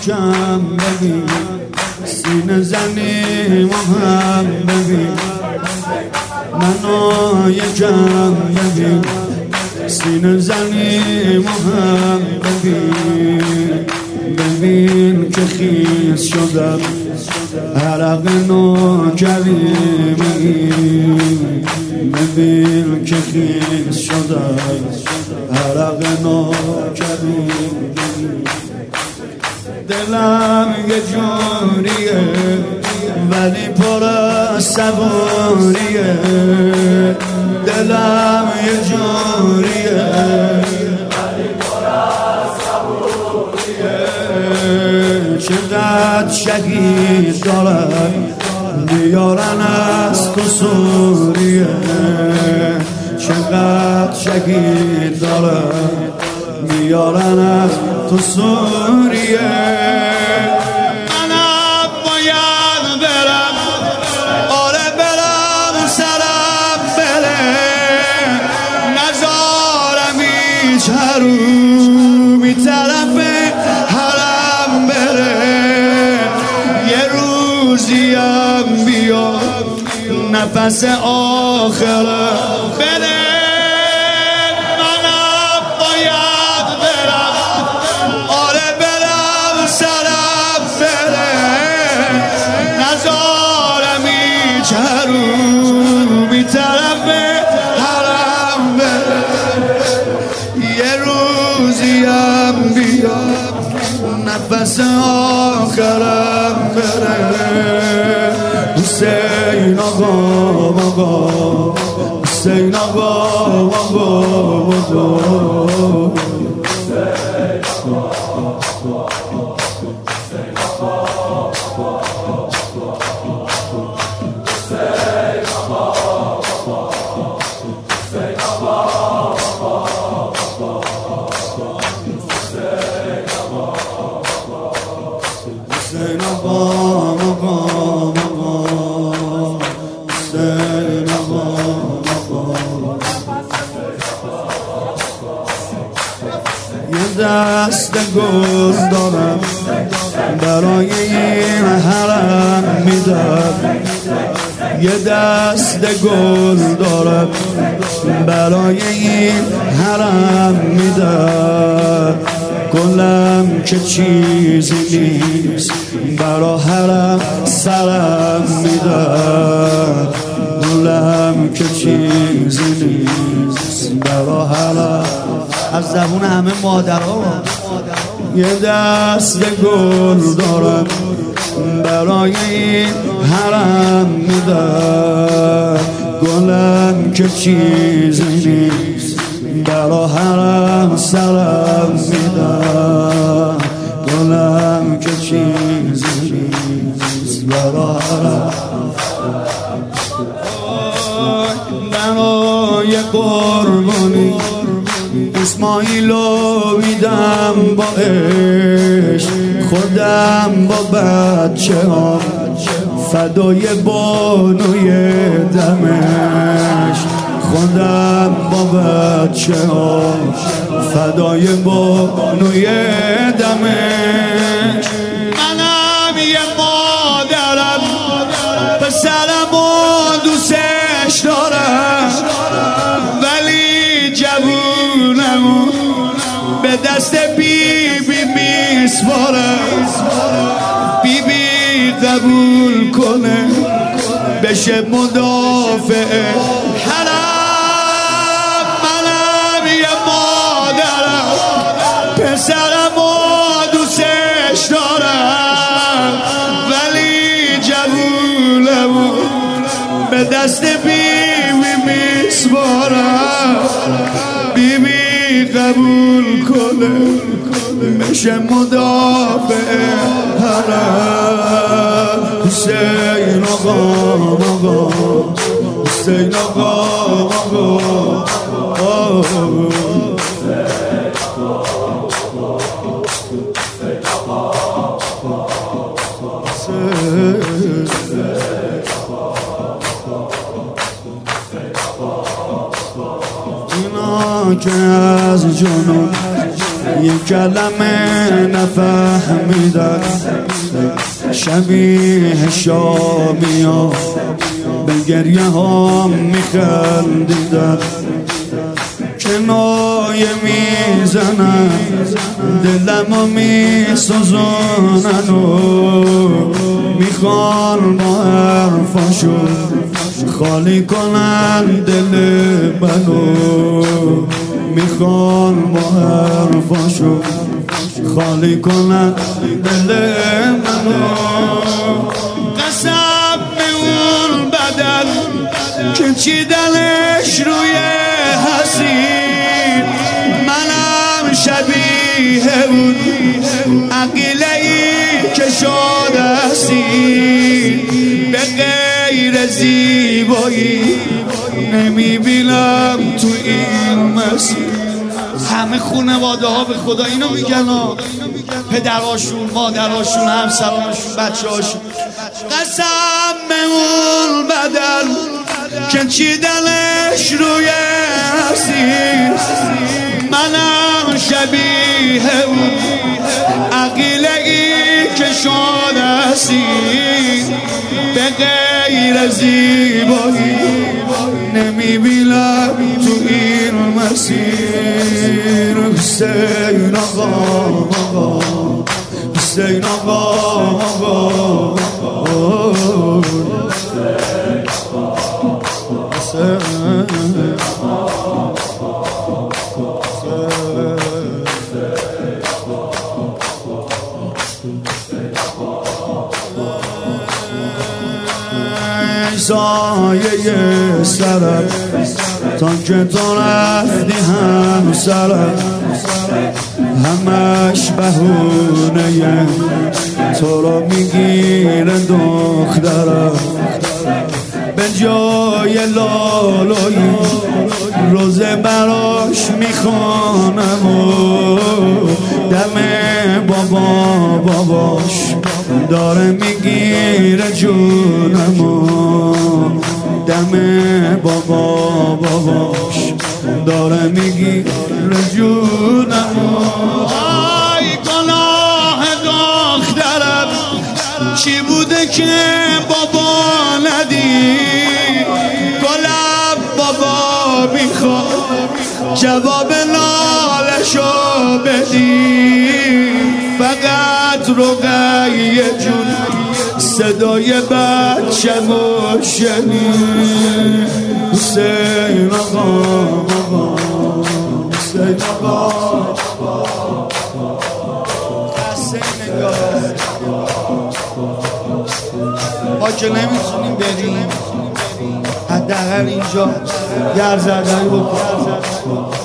کم ببین، سینه زنی هم ببین، منو یکم ببین، سینه زنی هم ببین. ببین که خیز شدم عرق نوکری بگیر، ببین که خیز شدم عرق نوکری بگیر. دلم یه جوریه ولی پر از صبوریه، دلم یه جوریه ولی پر از صبوریه. چقدر شهید دارن بیارن از تو سوریه، چقدر شهید دارن بیارن از تو سوریه. منم باید برم، آره برم سرم بره، نذارم هیچ حرومی طرف حرم بره. یه روزیم بیا نفس آخره بره، چرو بی طرف حرم بره. یه روزیم بیا نفس آخرم بره. حسین آقا آقا، حسین آقا آقا، یه دست گل دارم برای این حرم میدم، یه دست گل دارم برای این حرم میدم. گلم که چیزی نیست برا حرم سرم میدم، گلم که چیزی نیست برا حرم. از زبون همه مادرها یه دست گل دارم برای این حرم میدم، گلم که چیزی نیست برا حرم سرم میدم، گلم که چیزی نیست برا حرم. برای قربانی اسماعیلو میدم با عشق، خودم با بچه ها فدای بانوی دمشق، خودم با بچه ها فدای بانوی دمشق. منم یه مادرم پسرم و دوستش دارم، ولی جوونمو به دست بیبی میسپارم. بیبی قبول کنه بشه مدافع حرم. منم یه مادرم پسرم و دوستش دارم، ولی جوونمو به دست بیبی میسپارم. بیبی قبول کنه بشه مدافع حرم. حسین آقا آقا، حسین آقا آقا، اینا که از جنون یک کلمه نفهمیدن شبیه شامیا به گریه ها میخندیدن کنایه میزنن دلمو میسوزونن و میخوان با حرفاشون خالی کنن دل منو میخوان با حرفاشون خالی کنن دل منو قسم به اون بدن که چیدنش روی حسین منم شبیه اون عقیله‌ای که شده هستی به غیر زیبایی نمیبینم تو این مسیر. همه خانواده ها به خدا اینو میگن پدراشون، مادراشون، همسرانشون، بچه‌هاشون قسم به اون بدن که چیدنش روی حسین منم شبیه اون عقیله‌ای که شده هستی به غیر زیبایی نمیبینم تو این مسیر. حسین آقا حسین آقا سایه سرم تا که تو رفتی هم سرم همش بهونه تو رو میگیره دخترم به جای لالایی روزه براش میخوانم و دم باباش داره میگیره جونم و دم باباش داره میگیره جونم آی گناه دخترم چی بوده که بابا ندید گلم بابا میخواد جواب نالشو بدی فقط رقیه جون صدای بچه‌مو شنید. حسین آقا حسین آقا ما که نمیتونیم بریم حداقل اینجا گرزده‌ای بکنیم.